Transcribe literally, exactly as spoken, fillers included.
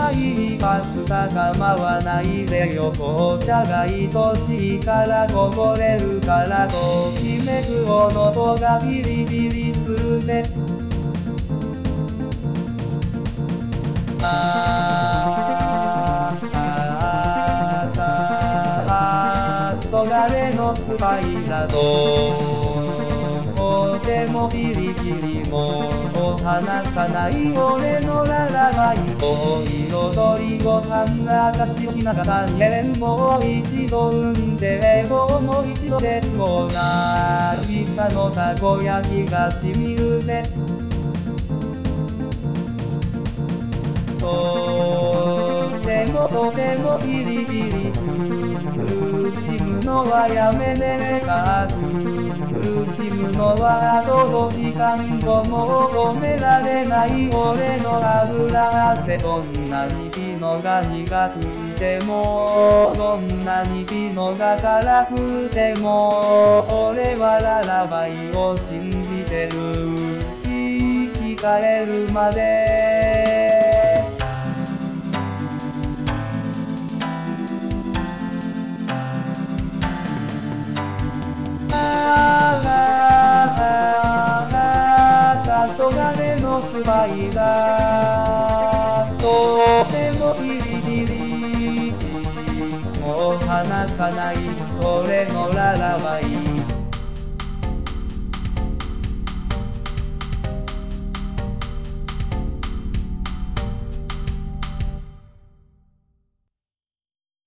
いパスタ構わないでよ紅茶が愛しいからこぼれるからときめくおのとがビリビリするぜあーあーあーそがれのスパイだととてもピリピリもう離さない俺のララバイお彩りご飯がかしきながらにえんもう一度産んでもう一度絶望な久々のたこ焼きがしみるぜとてもとてもピリピリ苦しむのはやめねえか苦しむのはあとごじかんごもう止められない俺の油汗どんなにピノが苦くてもどんなにピノが辛くても俺はララバイを信じてる生き返るまで黄昏のスパイダーとてもビリビリもう離さない俺のララバイ